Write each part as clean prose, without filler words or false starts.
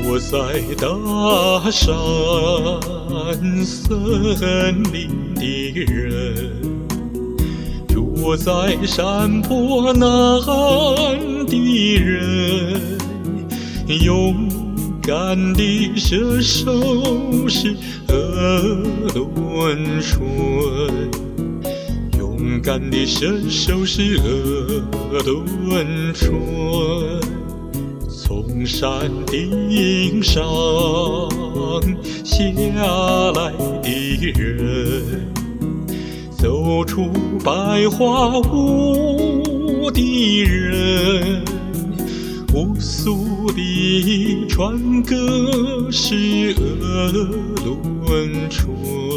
我在大山森林的人，住在山坡南的人，勇敢的射手是鄂伦春，勇敢的射手是鄂伦春。从山顶上下来的人，走出白花坞的人，无数的船歌是鄂伦春，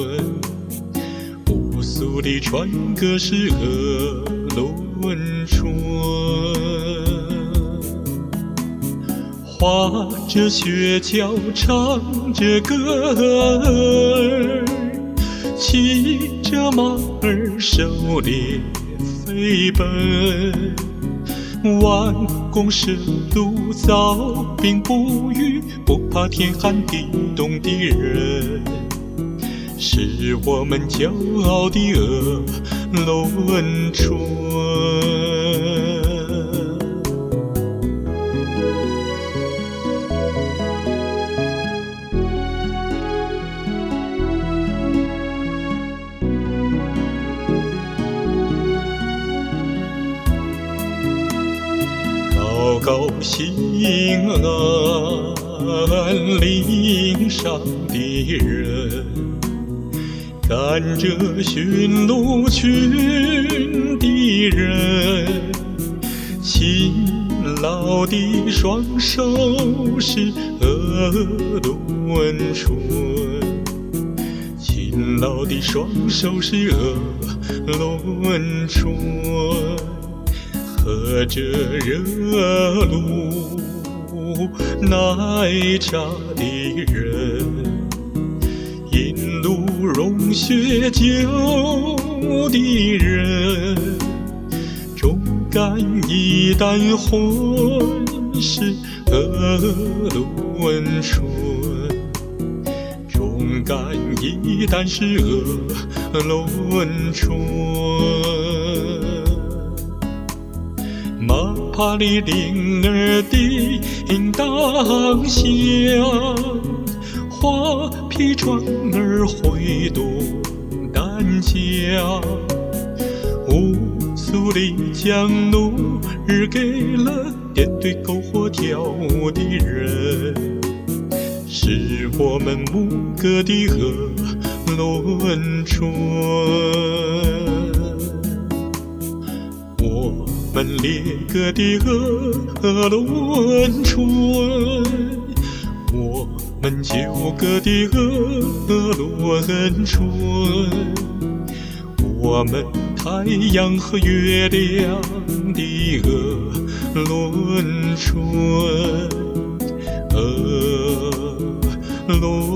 无数的船歌是鄂伦春。画着雪橇，唱着歌儿，骑着马儿，狩猎飞奔。弯弓射鹿，早兵不语，不怕天寒地冻的人，是我们骄傲的鄂伦春。高高兴安岭上的人，赶着驯鹿群的人，勤劳的双手是鄂伦春，勤劳的双手是鄂伦春。喝着热露奶茶的人，饮露融雪酒的人，忠肝义胆混是鄂伦春，忠肝义胆是鄂伦春。马帕里铃儿叮当响，花皮船儿挥动担架，无数的将怒日给了点对篝火跳舞的人，是我们牧歌的鄂伦春。我们列歌的鄂伦春，我们救歌的鄂伦春，我们太阳和月亮的鄂伦春，鄂伦